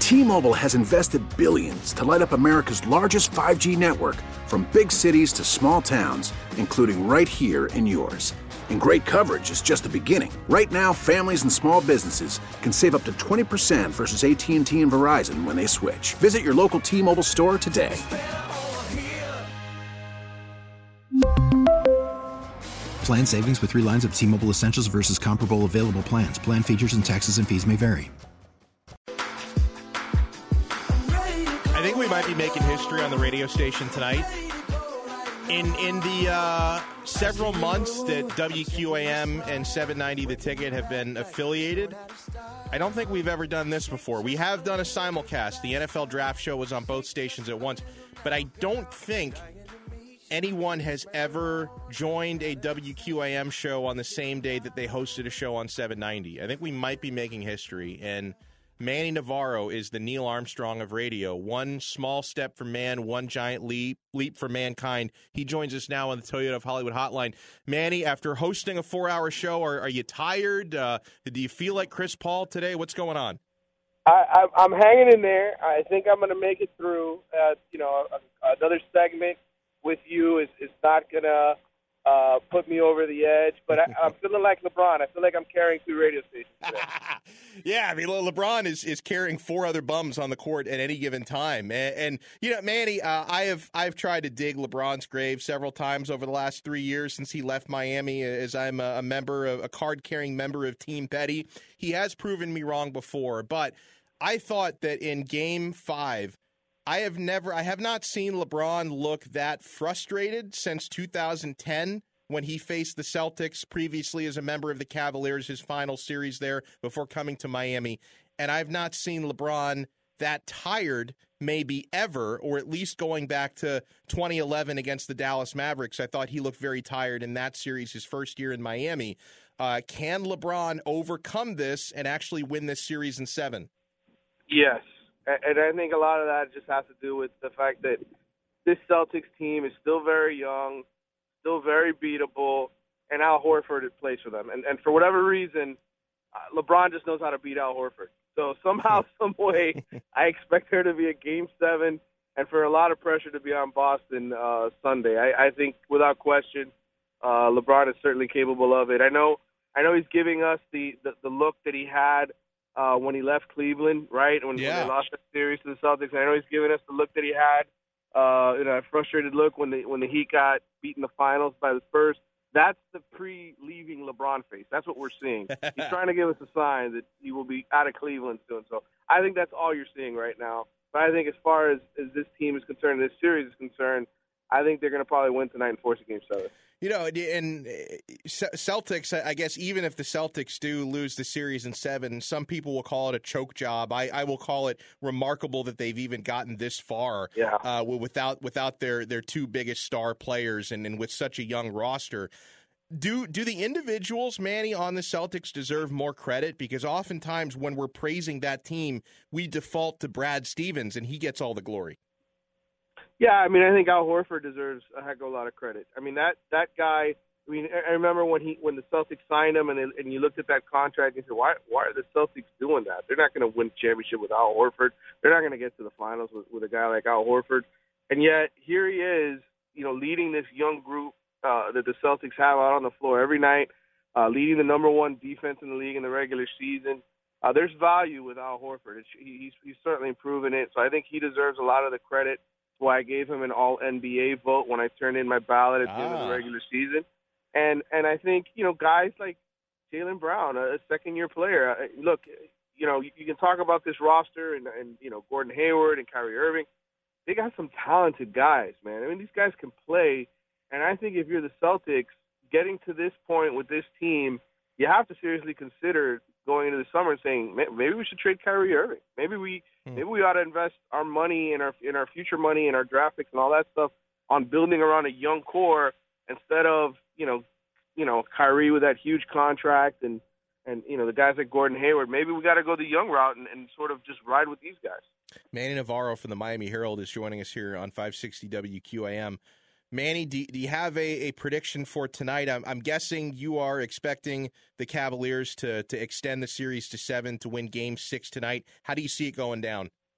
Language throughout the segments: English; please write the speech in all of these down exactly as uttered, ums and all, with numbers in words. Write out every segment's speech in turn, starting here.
T-Mobile has invested billions to light up America's largest five G network, from big cities to small towns, including right here in yours. And great coverage is just the beginning. Right now, families and small businesses can save up to twenty percent versus A T and T and Verizon when they switch. Visit your local T-Mobile store today. Plan savings with three lines of T-Mobile Essentials versus comparable available plans. Plan features and taxes and fees may vary. I think we might be making history on the radio station tonight. In in the uh, several months that W Q A M and seven ninety The Ticket have been affiliated, I don't think we've ever done this before. We have done a simulcast. The N F L Draft Show was on both stations at once, but I don't think anyone has ever joined a W Q A M show on the same day that they hosted a show on seven ninety. I think we might be making history, and Manny Navarro is the Neil Armstrong of radio. One small step for man, one giant leap leap for mankind. He joins us now on the Toyota of Hollywood hotline. Manny, after hosting a four-hour show, are, are you tired? Uh, do you feel like Chris Paul today? What's going on? I, I, I'm hanging in there. I think I'm going to make it through. Uh, you know, a, another segment with you is, is not going to uh, put me over the edge. But I, I'm feeling like LeBron. I feel like I'm carrying two radio stations today. Yeah, I mean, Le- LeBron is, is carrying four other bums on the court at any given time. And, and you know, Manny, uh, I have I've tried to dig LeBron's grave several times over the last three years since he left Miami, as I'm a, a member, of, a card-carrying member of Team Petty. He has proven me wrong before, but I thought that in Game Five, I have never, I have not seen LeBron look that frustrated since two thousand ten when he faced the Celtics previously as a member of the Cavaliers, his final series there before coming to Miami. And I've not seen LeBron that tired maybe ever, or at least going back to twenty eleven against the Dallas Mavericks. I thought he looked very tired in that series, his first year in Miami. Uh, can LeBron overcome this and actually win this series in seven? Yes. And I think a lot of that just has to do with the fact that this Celtics team is still very young, still very beatable, and Al Horford plays for them. And, and for whatever reason, uh, LeBron just knows how to beat Al Horford. So somehow, some way, I expect there to be a Game seven and for a lot of pressure to be on Boston uh, Sunday. I, I think, without question, uh, LeBron is certainly capable of it. I know I know he's giving us the, the, the look that he had Uh, when he left Cleveland, right, when, yeah. when they lost that series to the Celtics. I know he's giving us the look that he had, uh, you know, a frustrated look when the when the Heat got beaten in the finals by the Spurs. That's the pre-leaving LeBron face. That's what we're seeing. He's trying to give us a sign that he will be out of Cleveland soon. So I think that's all you're seeing right now. But I think as far as, as this team is concerned, this series is concerned, I think they're going to probably win tonight and force a Game seven. You know, and Celtics, I guess even if the Celtics do lose the series in seven, some people will call it a choke job. I, I will call it remarkable that they've even gotten this far yeah. uh, without without their, their two biggest star players and, and with such a young roster. Do do the individuals, Manny, on the Celtics deserve more credit? Because oftentimes when we're praising that team, we default to Brad Stevens, and he gets all the glory. Yeah, I mean, I think Al Horford deserves a heck of a lot of credit. I mean, that that guy. I mean, I remember when he when the Celtics signed him, and they, and you looked at that contract and said, why why are the Celtics doing that? They're not going to win a championship with Al Horford. They're not going to get to the finals with, with a guy like Al Horford. And yet here he is, you know, leading this young group uh, that the Celtics have out on the floor every night, uh, leading the number one defense in the league in the regular season. Uh, there's value with Al Horford. It's, he's he's certainly proven it. So I think he deserves a lot of the credit. Why I gave him an all N B A vote when I turned in my ballot at the ah. end of the regular season. And and I think, you know, guys like Jaylen Brown, a second-year player, uh, look, you know, you, you can talk about this roster and, and, you know, Gordon Hayward and Kyrie Irving. They got some talented guys, man. I mean, these guys can play. And I think if you're the Celtics, getting to this point with this team, you have to seriously consider going into the summer and saying, maybe we should trade Kyrie Irving. Maybe we hmm. maybe we ought to invest our money and our in our future money and our draft picks and all that stuff on building around a young core instead of, you know, you know, Kyrie with that huge contract and, and you know, the guys like Gordon Hayward. Maybe we got to go the young route and, and sort of just ride with these guys. Manny Navarro from the Miami Herald is joining us here on five sixty W Q A M. Manny, do, do you have a, a prediction for tonight? I'm, I'm guessing you are expecting the Cavaliers to, to extend the series to seven to win Game six tonight. How do you see it going down?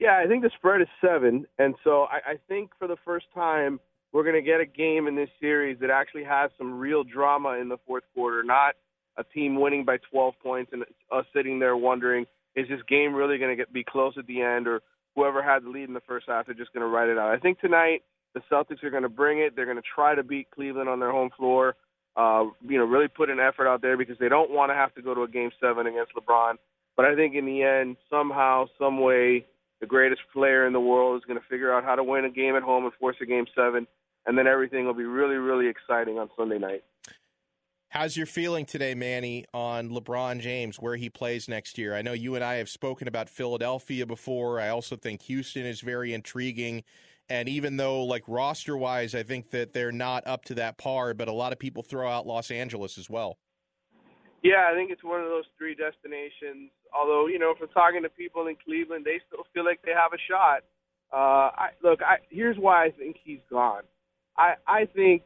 Yeah, I think the spread is seven, and so I, I think for the first time we're going to get a game in this series that actually has some real drama in the fourth quarter, not a team winning by twelve points and us sitting there wondering, is this game really going to get, be close at the end, or whoever had the lead in the first half, they're just going to ride it out. I think tonight the Celtics are going to bring it. They're going to try to beat Cleveland on their home floor, uh, you know, really put an effort out there because they don't want to have to go to a game seven against LeBron. But I think in the end, somehow, some way, the greatest player in the world is going to figure out how to win a game at home and force a game seven, and then everything will be really, really exciting on Sunday night. How's your feeling today, Manny, on LeBron James, where he plays next year? I know you and I have spoken about Philadelphia before. I also think Houston is very intriguing. And even though, like, roster-wise, I think that they're not up to that par, but a lot of people throw out Los Angeles as well. Yeah, I think it's one of those three destinations. Although, you know, from talking to people in Cleveland, they still feel like they have a shot. Uh, I, look, I, here's why I think he's gone. I, I think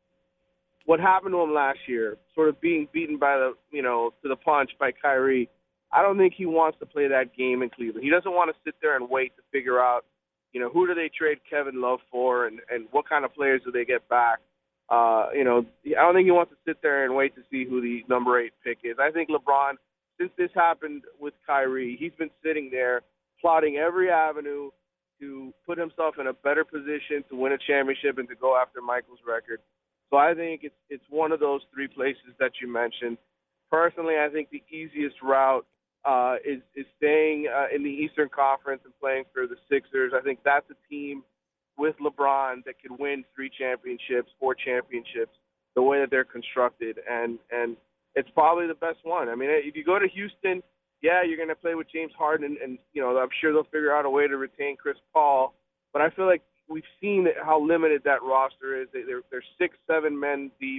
what happened to him last year, sort of being beaten by the, you know, to the punch by Kyrie, I don't think he wants to play that game in Cleveland. He doesn't want to sit there and wait to figure out, you know, who do they trade Kevin Love for and, and what kind of players do they get back. Uh, you know, I don't think he wants to sit there and wait to see who the number eight pick is. I think LeBron, since this happened with Kyrie, he's been sitting there plotting every avenue to put himself in a better position to win a championship and to go after Michael's record. So I think it's it's one of those three places that you mentioned. Personally, I think the easiest route uh, is, is staying uh, in the Eastern Conference and playing for the Sixers. I think that's a team with LeBron that could win three championships, four championships, the way that they're constructed. And, and it's probably the best one. I mean, if you go to Houston, yeah, you're going to play with James Harden, and, and, you know, I'm sure they'll figure out a way to retain Chris Paul. But I feel like we've seen how limited that roster is. They're, they're six, seven men deep,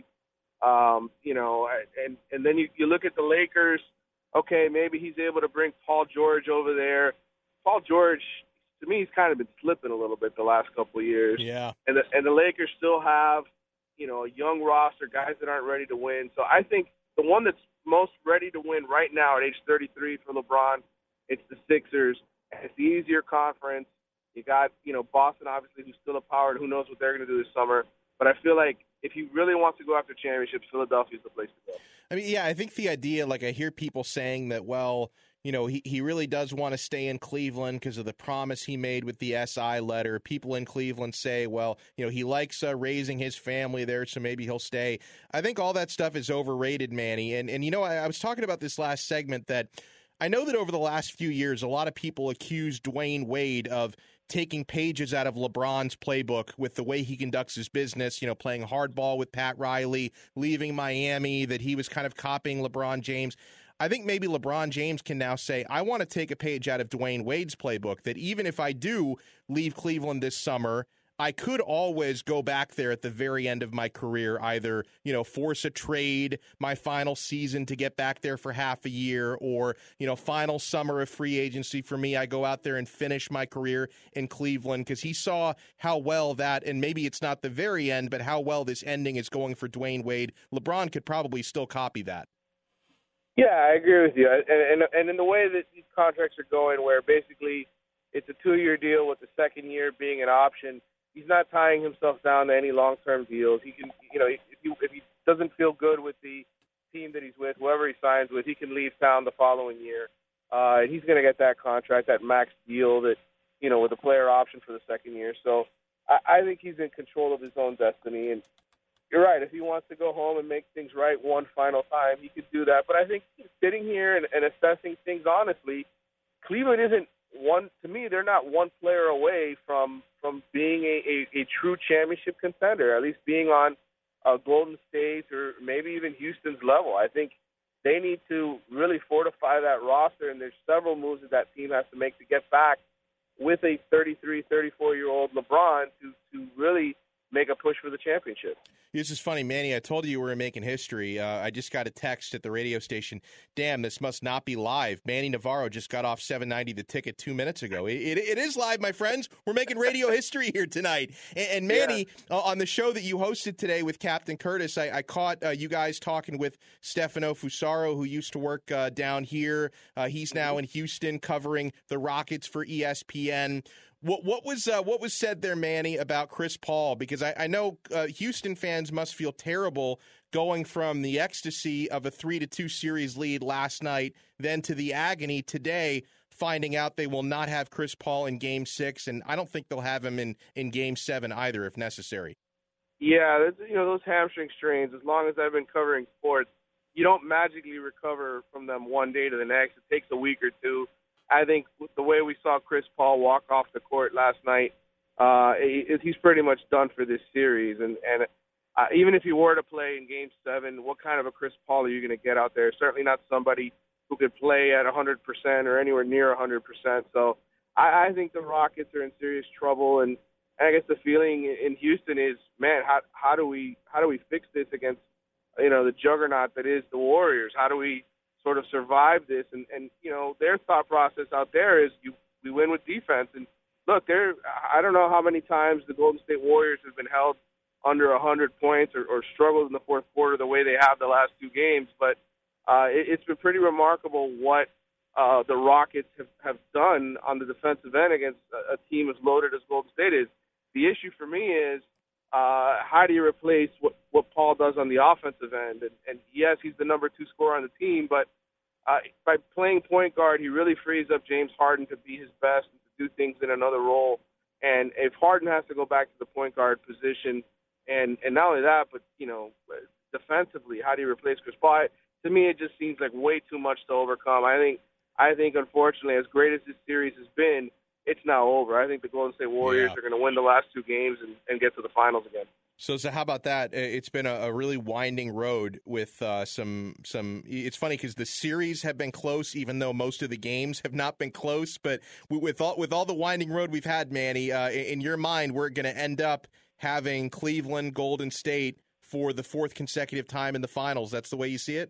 um, you know, and, and then you, you look at the Lakers. Okay, maybe he's able to bring Paul George over there. Paul George, to me, he's kind of been slipping a little bit the last couple of years. Yeah. And the, and the Lakers still have, you know, a young roster, guys that aren't ready to win. So I think the one that's most ready to win right now at age thirty-three for LeBron, it's the Sixers. It's the easier conference. You got, you know, Boston, obviously, who's still a power, and who knows what they're going to do this summer. But I feel like if he really wants to go after championships, Philadelphia's the place to go. I mean, yeah, I think the idea, like I hear people saying that, well, you know, he, he really does want to stay in Cleveland because of the promise he made with the S I letter. People in Cleveland say, well, you know, he likes uh, raising his family there, so maybe he'll stay. I think all that stuff is overrated, Manny. And, and you know, I, I was talking about this last segment that I know that over the last few years, a lot of people accuse Dwayne Wade of taking pages out of LeBron's playbook with the way he conducts his business, you know, playing hardball with Pat Riley, leaving Miami, that he was kind of copying LeBron James. I think maybe LeBron James can now say, I want to take a page out of Dwayne Wade's playbook, that even if I do leave Cleveland this summer, I could always go back there at the very end of my career, either, you know, force a trade my final season to get back there for half a year, or, you know, final summer of free agency for me, I go out there and finish my career in Cleveland, because he saw how well that, and maybe it's not the very end, but how well this ending is going for Dwayne Wade. LeBron could probably still copy that. Yeah, I agree with you. And, and, and in the way that these contracts are going, where basically it's a two-year deal with the second year being an option, he's not tying himself down to any long-term deals. He can, you know, if he, if he doesn't feel good with the team that he's with, whoever he signs with, he can leave town the following year. Uh, and he's going to get that contract, that max deal that, you know, with a player option for the second year. So I, I think he's in control of his own destiny. And you're right. If he wants to go home and make things right one final time, he could do that. But I think sitting here and, and assessing things honestly, Cleveland isn't one, to me, they're not one player away from from being a, a, a true championship contender, at least being on uh, Golden State or maybe even Houston's level. I think they need to really fortify that roster, and there's several moves that that team has to make to get back with a thirty-three, thirty-four-year-old LeBron to, to really make a push for the championship. This is funny, Manny. I told you you were making history. Uh, I just got a text at the radio station. Damn, this must not be live. Manny Navarro just got off seven ninety The Ticket two minutes ago. It, it, it is live, my friends. We're making radio history here tonight. And, and Manny, yeah. uh, on the show that you hosted today with Captain Curtis, I, I caught uh, you guys talking with Stefano Fusaro, who used to work uh, down here. Uh, he's now in Houston covering the Rockets for E S P N. What what was uh, what was said there, Manny, about Chris Paul? Because I, I know uh, Houston fans must feel terrible going from the ecstasy of a three to two series lead last night, then to the agony today, finding out they will not have Chris Paul in Game Six, and I don't think they'll have him in, in Game Seven either, if necessary. Yeah, you know those hamstring strains. As long as I've been covering sports, you don't magically recover from them one day to the next. It takes a week or two. I think the way we saw Chris Paul walk off the court last night, uh, he's pretty much done for this series. And, and uh, even if he were to play in Game seven, what kind of a Chris Paul are you going to get out there? Certainly not somebody who could play at one hundred percent or anywhere near one hundred percent. So I, I think the Rockets are in serious trouble. And I guess the feeling in Houston is, man, how, how do we how do we fix this against, you know, the juggernaut that is the Warriors? How do we sort of survive this? And, and, you know, their thought process out there is you we win with defense. And, look, there I don't know how many times the Golden State Warriors have been held under one hundred points or, or struggled in the fourth quarter the way they have the last two games. But uh, it, it's been pretty remarkable what uh, the Rockets have, have done on the defensive end against a, a team as loaded as Golden State is. The issue for me is uh, how do you replace what, what Paul does on the offensive end? And, and, yes, he's the number two scorer on the team, but uh, by playing point guard, he really frees up James Harden to be his best and to do things in another role. And if Harden has to go back to the point guard position, and, and not only that, but, you know, defensively, how do you replace Chris Paul? I, to me, it just seems like way too much to overcome. I think, I think, unfortunately, as great as this series has been, it's now over. I think the Golden State Warriors yeah. are going to win the last two games and, and get to the finals again. So, so how about that? It's been a, a really winding road with uh, some some. It's funny because the series have been close, even though most of the games have not been close. But with all with all the winding road we've had, Manny, uh, in your mind, we're going to end up having Cleveland, Golden State for the fourth consecutive time in the finals. That's the way you see it?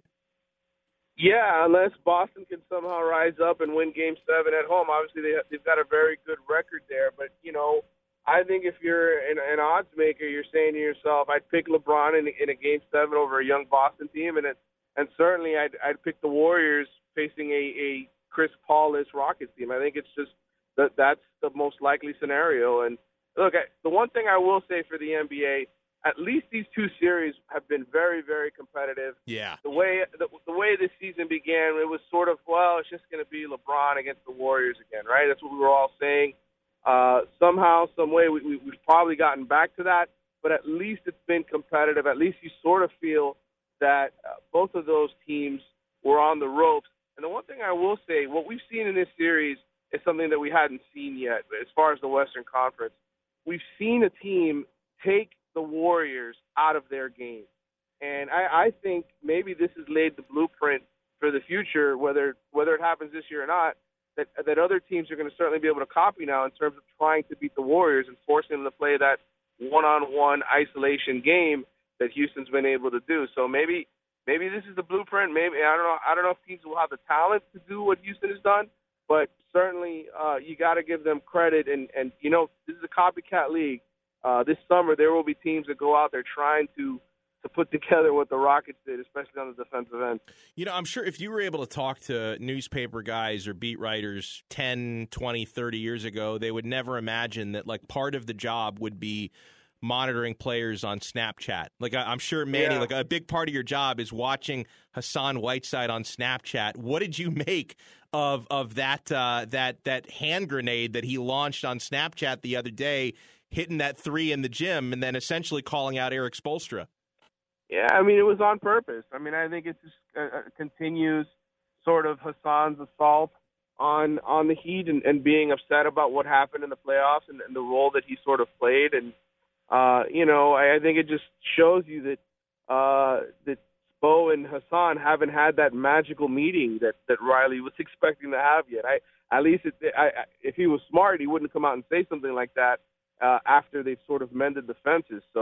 Yeah, unless Boston can somehow rise up and win Game seven at home. Obviously, they, they've got a very good record there. But, you know, I think if you're an, an odds maker, you're saying to yourself, I'd pick LeBron in, in a Game seven over a young Boston team. And it, and certainly I'd, I'd pick the Warriors facing a, a Chris Paul-less Rockets team. I think it's just that that's the most likely scenario. And, look, I, the one thing I will say for the N B A, at least these two series have been very, very competitive. Yeah. The way the, the way this season began, it was sort of, well, it's just going to be LeBron against the Warriors again, right? That's what we were all saying. Uh, somehow, some way, we, we, we've probably gotten back to that, but at least it's been competitive. At least you sort of feel that uh, both of those teams were on the ropes. And the one thing I will say, what we've seen in this series is something that we hadn't seen yet as far as the Western Conference. We've seen a team take the Warriors out of their game. And I, I think maybe this has laid the blueprint for the future, whether whether it happens this year or not, that that other teams are going to certainly be able to copy now in terms of trying to beat the Warriors and forcing them to play that one-on-one isolation game that Houston's been able to do. So maybe maybe this is the blueprint. Maybe I don't know. I don't know if teams will have the talent to do what Houston has done, but certainly uh, you got to give them credit. And, and you know, this is a copycat league. Uh, this summer, there will be teams that go out there trying to to put together what the Rockets did, especially on the defensive end. You know, I'm sure if you were able to talk to newspaper guys or beat writers ten, twenty, thirty years ago, they would never imagine that, like, part of the job would be monitoring players on Snapchat. Like, I'm sure, Manny, yeah. like a big part of your job is watching Hassan Whiteside on Snapchat. What did you make of of that uh, that that hand grenade that he launched on Snapchat the other day, hitting that three in the gym and then essentially calling out Eric Spoelstra? Yeah, I mean, it was on purpose. I mean, I think it just uh, continues sort of Hassan's assault on on the Heat and, and being upset about what happened in the playoffs and, and the role that he sort of played. And, uh, you know, I, I think it just shows you that uh, that Spo and Hassan haven't had that magical meeting that, that Riley was expecting to have yet. I At least it, I, I, if he was smart, he wouldn't come out and say something like that uh, after they've sort of mended the fences. So,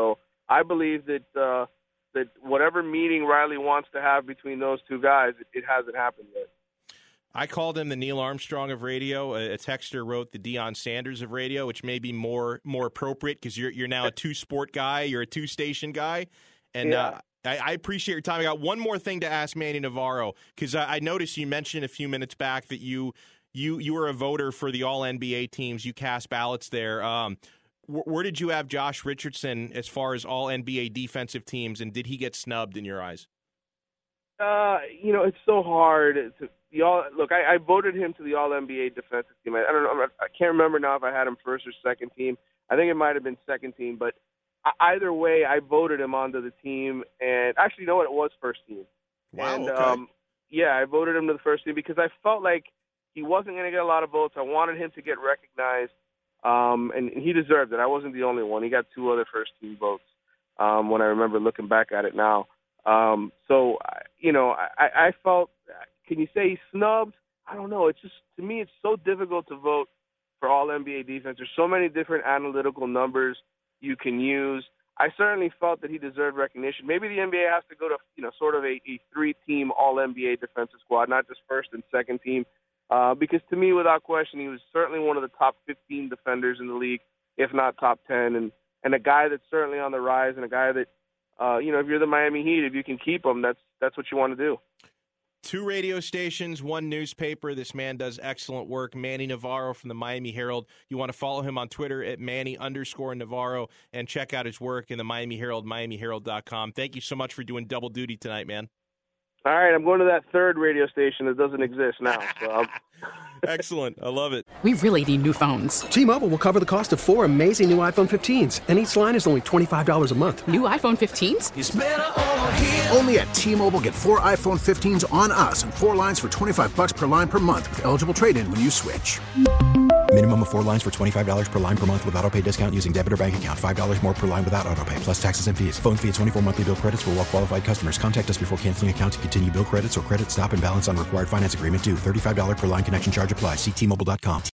I believe that uh, that whatever meeting Riley wants to have between those two guys, it, it hasn't happened yet. I called him the Neil Armstrong of radio. A, a texter wrote the Deion Sanders of radio, which may be more more appropriate because you're you're now a two sport guy, you're a two station guy, and yeah. uh, I, I appreciate your time. I got one more thing to ask Manny Navarro because I, I noticed you mentioned a few minutes back that you you you were a voter for the All N B A teams. You cast ballots there. Um, wh- where did you have Josh Richardson as far as All N B A defensive teams, and did he get snubbed in your eyes? Uh, you know, it's so hard to the all. Look, I, I voted him to the All N B A defensive team. I, I don't know. I can't remember now if I had him first or second team. I think it might have been second team, but either way, I voted him onto the team. And actually, you know what? It was first team. Wow. And okay. um, yeah, I voted him to the first team because I felt like he wasn't going to get a lot of votes. I wanted him to get recognized, um, and he deserved it. I wasn't the only one. He got two other first team votes. Um, when I remember looking back at it now. Um, so, you know, I, I felt, can you say he snubbed? I don't know. It's just, to me, it's so difficult to vote for all N B A defense. There's so many different analytical numbers you can use. I certainly felt that he deserved recognition. Maybe the N B A has to go to, you know, sort of a, a three-team all N B A defensive squad, not just first and second team. Uh, because to me, without question, he was certainly one of the top fifteen defenders in the league, if not top ten, and, and a guy that's certainly on the rise and a guy that, Uh, you know, if you're the Miami Heat, if you can keep them, that's that's what you want to do. Two radio stations, one newspaper. This man does excellent work. Manny Navarro from the Miami Herald. You want to follow him on Twitter at Manny underscore Navarro and check out his work in the Miami Herald, Miami Herald dot com. Thank you so much for doing double duty tonight, man. All right, I'm going to that third radio station that doesn't exist now. So Excellent. I love it. We really need new phones. T-Mobile will cover the cost of four amazing new iPhone fifteens, and each line is only twenty-five dollars a month. New iPhone fifteens? It's better over here. Only at T-Mobile, get four iPhone fifteens on us and four lines for twenty-five bucks per line per month with eligible trade-in when you switch. Minimum of four lines for twenty-five dollars per line per month with autopay discount using debit or bank account. five dollars more per line without autopay, plus taxes and fees. Phone fee at twenty-four monthly bill credits for well-qualified customers. Contact us before canceling account to continue bill credits or credit stop and balance on required finance agreement due. thirty-five dollars per line connection charge applies. See T Mobile dot com.